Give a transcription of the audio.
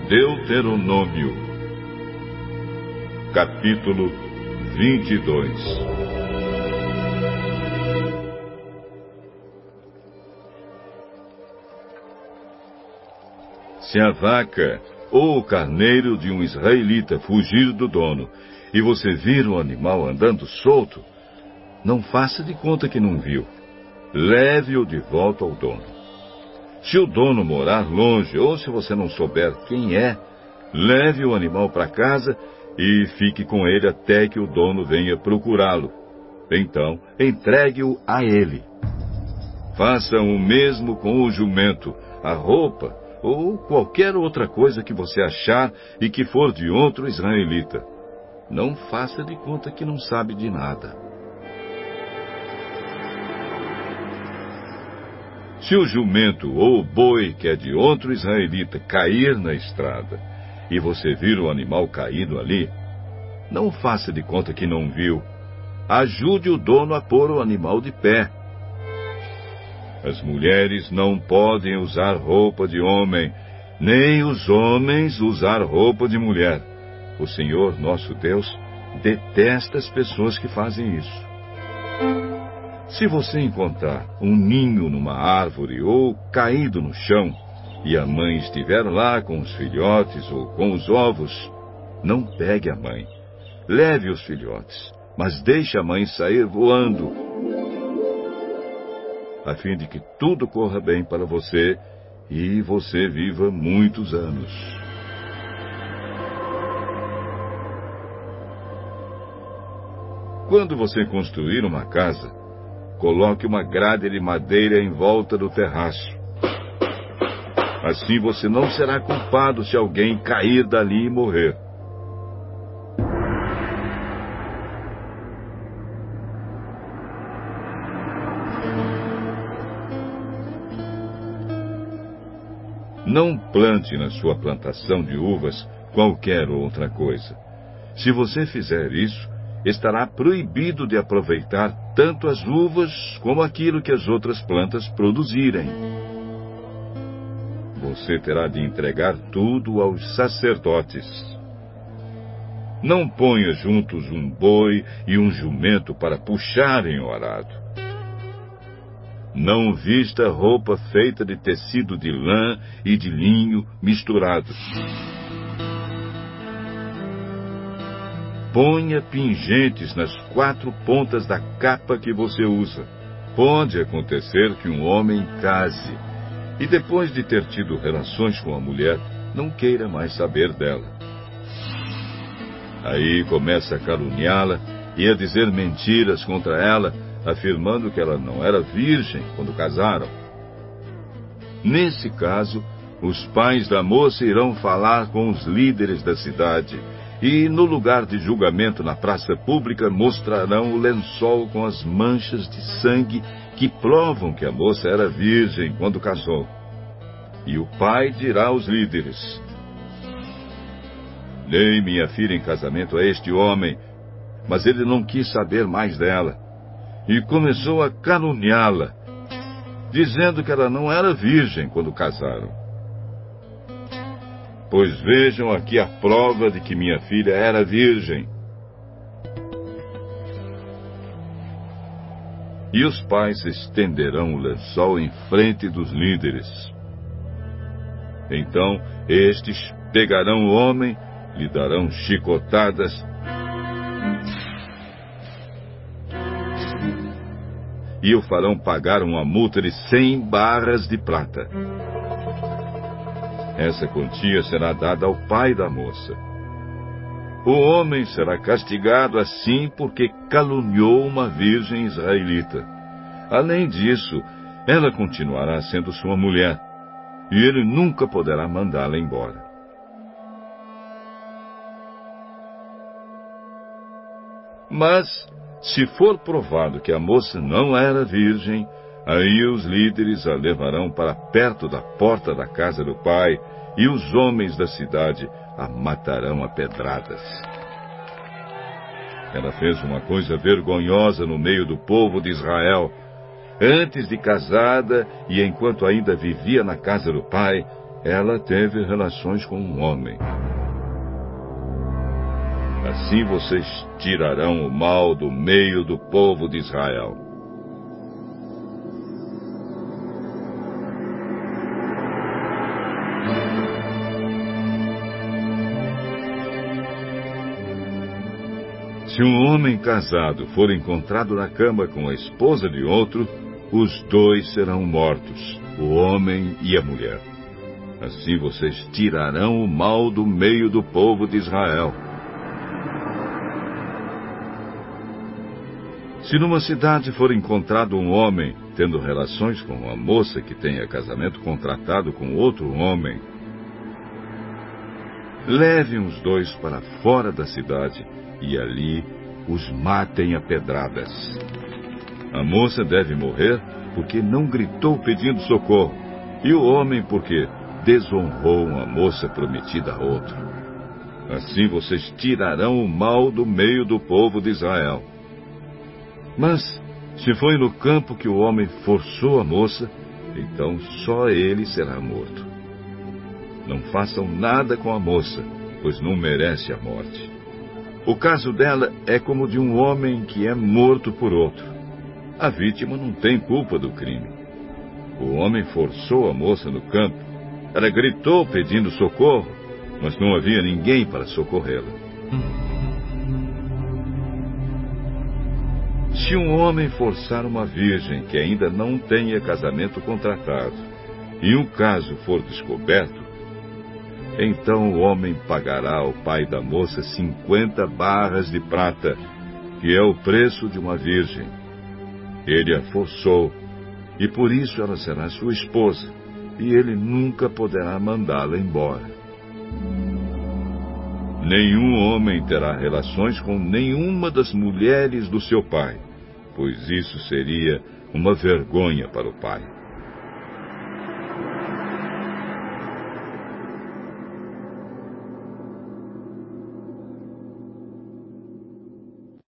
Deuteronômio, capítulo 22. Se a vaca ou o carneiro de um israelita fugir do dono e você vir o animal andando solto, não faça de conta que não viu. Leve-o de volta ao dono. Se o dono morar longe ou se você não souber quem é, leve o animal para casa e fique com ele até que o dono venha procurá-lo. Então, entregue-o a ele. Faça o mesmo com o jumento, a roupa ou qualquer outra coisa que você achar e que for de outro israelita. Não faça de conta que não sabe de nada. Se o jumento ou o boi que é de outro israelita cair na estrada e você vir o animal caído ali, não faça de conta que não viu. Ajude o dono a pôr o animal de pé. As mulheres não podem usar roupa de homem, nem os homens usar roupa de mulher. O Senhor, nosso Deus, detesta as pessoas que fazem isso. Se você encontrar um ninho numa árvore ou caído no chão, e a mãe estiver lá com os filhotes ou com os ovos, não pegue a mãe. Leve os filhotes, mas deixe a mãe sair voando, a fim de que tudo corra bem para você e você viva muitos anos. Quando você construir uma casa, coloque uma grade de madeira em volta do terraço. Assim você não será culpado se alguém cair dali e morrer. Não plante na sua plantação de uvas qualquer outra coisa. Se você fizer isso, estará proibido de aproveitar tanto as uvas como aquilo que as outras plantas produzirem. Você terá de entregar tudo aos sacerdotes. Não ponha juntos um boi e um jumento para puxarem o arado. Não vista roupa feita de tecido de lã e de linho misturados. Ponha pingentes nas 4 pontas da capa que você usa. Pode acontecer que um homem case e depois de ter tido relações com a mulher, não queira mais saber dela. Aí começa a caluniá-la e a dizer mentiras contra ela, afirmando que ela não era virgem quando casaram. Nesse caso, os pais da moça irão falar com os líderes da cidade e, no lugar de julgamento na praça pública, mostrarão o lençol com as manchas de sangue que provam que a moça era virgem quando casou. E o pai dirá aos líderes: dei minha filha em casamento a este homem, mas ele não quis saber mais dela. E começou a caluniá-la, dizendo que ela não era virgem quando casaram. Pois vejam aqui a prova de que minha filha era virgem. E os pais estenderão o lençol em frente dos líderes. Então estes pegarão o homem, lhe darão chicotadas e o farão pagar uma multa de 100 barras de prata. Essa quantia será dada ao pai da moça. O homem será castigado assim porque caluniou uma virgem israelita. Além disso, ela continuará sendo sua mulher, e ele nunca poderá mandá-la embora. Mas, se for provado que a moça não era virgem, aí os líderes a levarão para perto da porta da casa do pai, e os homens da cidade a matarão a pedradas. Ela fez uma coisa vergonhosa no meio do povo de Israel. Antes de casada e enquanto ainda vivia na casa do pai, ela teve relações com um homem. Assim vocês tirarão o mal do meio do povo de Israel. Se um homem casado for encontrado na cama com a esposa de outro, os dois serão mortos, o homem e a mulher. Assim vocês tirarão o mal do meio do povo de Israel. Se numa cidade for encontrado um homem tendo relações com uma moça que tenha casamento contratado com outro homem, levem os dois para fora da cidade e ali os matem a pedradas. A moça deve morrer porque não gritou pedindo socorro, e o homem porque desonrou uma moça prometida a outro. Assim vocês tirarão o mal do meio do povo de Israel. Mas, se foi no campo que o homem forçou a moça, então só ele será morto. Não façam nada com a moça, pois não merece a morte. O caso dela é como o de um homem que é morto por outro. A vítima não tem culpa do crime. O homem forçou a moça no campo. Ela gritou pedindo socorro, mas não havia ninguém para socorrê-la. Se um homem forçar uma virgem que ainda não tenha casamento contratado, e um caso for descoberto, então o homem pagará ao pai da moça 50 barras de prata, que é o preço de uma virgem. Ele a forçou, e por isso ela será sua esposa, e ele nunca poderá mandá-la embora. Nenhum homem terá relações com nenhuma das mulheres do seu pai, pois isso seria uma vergonha para o pai.